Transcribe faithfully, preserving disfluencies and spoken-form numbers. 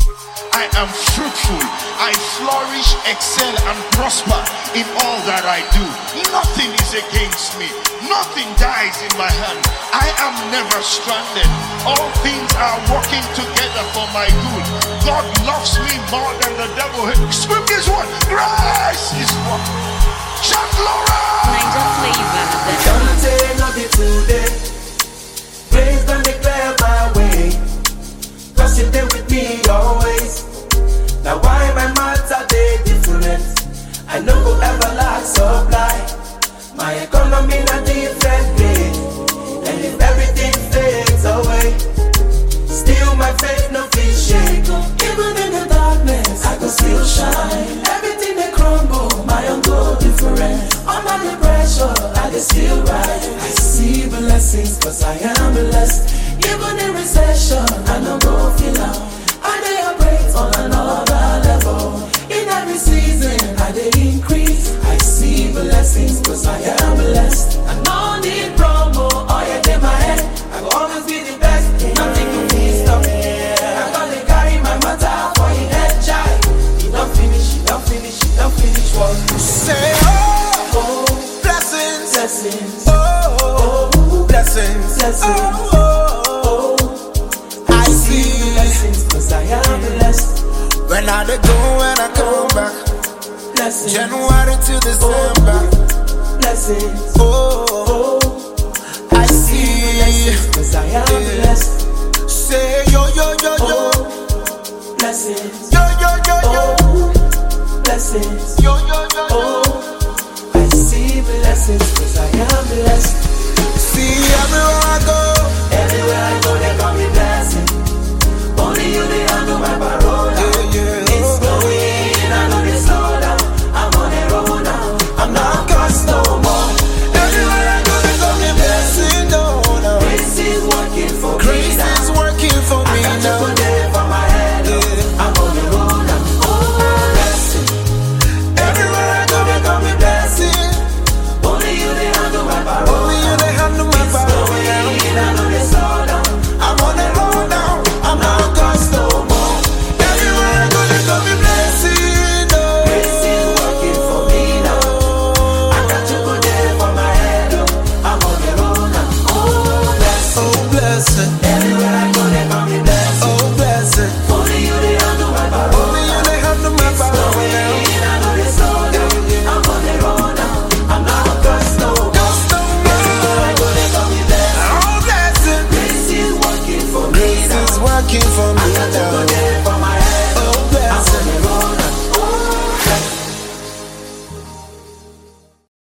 I am fruitful. I flourish, excel, and prosper in all that I do. Nothing is against me. Nothing dies in my hand. I am never stranded. All things are working together for my good. God loves me more than the devil. Scripture is what? Grace is what? Shout glory! Don't say nothing today. Praise don't declare my way. Cause you there with me always. Now why my matter they different? I know go ever lack supply. My economy in a different place. And if everything fades away, still my faith no feel shake. Even in the darkness, I can still shine. Everything they crumble, my own go different. Under the pressure, I can still rise. I see blessings cause I am blessed. Even in recession, I know go feel out. I they operate on another level. In every season, I they increase. I see blessings cause I am blessed. I no need promo, oh yeah, they my head. I will always be the best. Nothing can be stopped. I'm gonna carry my matter for your head, child. You don't finish, you don't finish, you don't finish what you say. Oh, oh, blessings, blessings. Oh, oh, oh, blessings, blessings. Oh, oh, oh. I see blessings cause I am blessed. When I dey go, when I come back, blessings. January to December, oh, blessings. Oh, oh, I see blessings cause I am yeah. blessed. Say yo yo yo yo, oh, blessings. Yo yo yo yo, oh, blessings. Yo yo yo yo. Oh, I see blessings cause I am